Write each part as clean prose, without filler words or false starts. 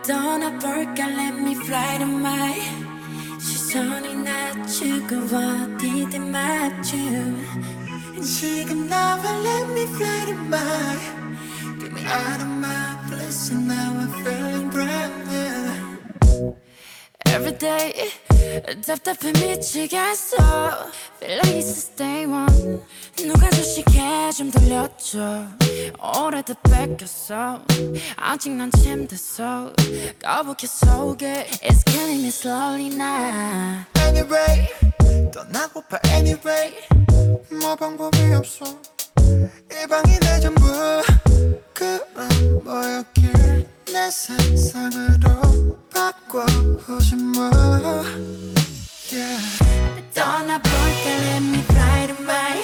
떠나볼까 let me fly to my 시선이 낮추고 어디든 맞춤 지금 나와 let me fly to my Get me out of my bliss and now I'm feeling brand new Every day 답답해 미치겠어 Feel like it's the day one 누가 주식해 좀 돌려줘 오래돼 뺏겼어 아직 난 침대서 거북해 속에 It's killing me slowly now Anyway 떠나고파 anyway 뭐 방법이 없어 이 방이 내 전부 그런 뭐였길 내 세상으로 바꿔보지 뭐 yeah. 떠나볼까 let me fly to my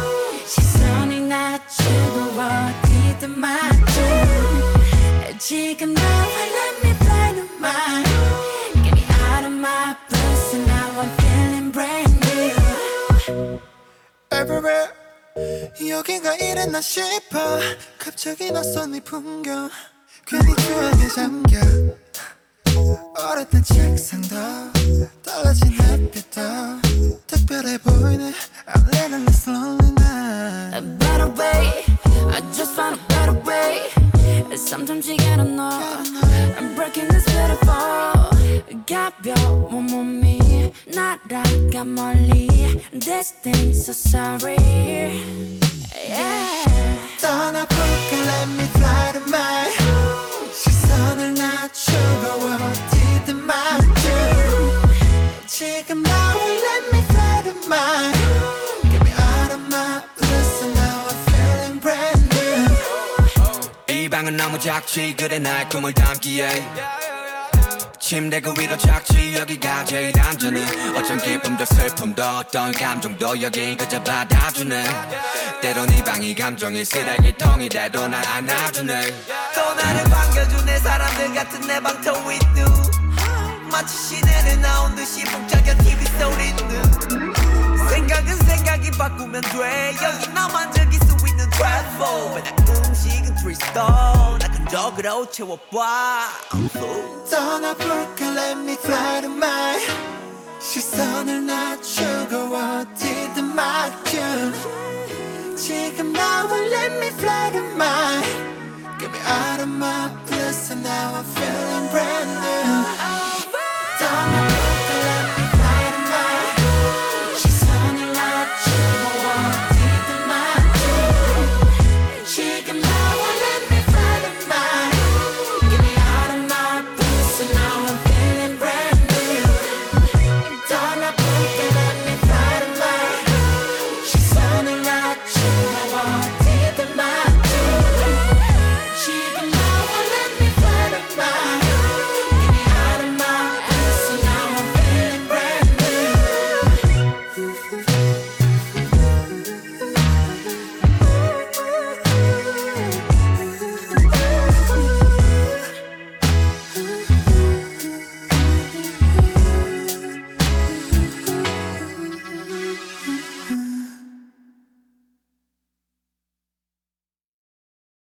시선이 낮추고 어디든 맞춤 지금 나와 let me fly to my Get me out of my bliss and now I'm feeling brand new Everywhere 여긴가 이랬나 싶어 갑자기 낯선 네 풍경 괜히 추억에 잠겨 어렸던 책상도 달라진 햇빛도 특별해 보이네 I'm living this lonely night A better way I just found a better way Sometimes you gotta know I'm breaking this beautiful 가벼운 몸이 날아가 멀리 This thing's so sorry yeah. 떠나볼까 let me fly to my 시선을 낮추고 어디든 맞춤 지금 나와 let me fly to my Get me out of my bliss and now I'm feeling brand new 이 방은 너무 작지 그래 나의 꿈을 담기에 침대 그 위로 작지 여기가 제일 안전해 어쩜 기쁨도 슬픔도 어떤 감정도 여긴 그저 받아주네 때론 이 방이 감정이 쓰레기통이 돼도 날 안아주네 또 나를 반겨주네 사람들 같은 내 방터 with you 마치 시내를 나온 듯이 북적여 TV 소리는 생각은 생각이 바꾸면 돼 여기 나만 즐길 수 있는 트래플 내 음식은 트리스톤 나 근적으로 채워봐 떠나볼까 let me fly to my 시선을 낮추고 어디든 맞춤 지금 나와 let me fly to my Get me out of my bliss and now I'm feeling brand new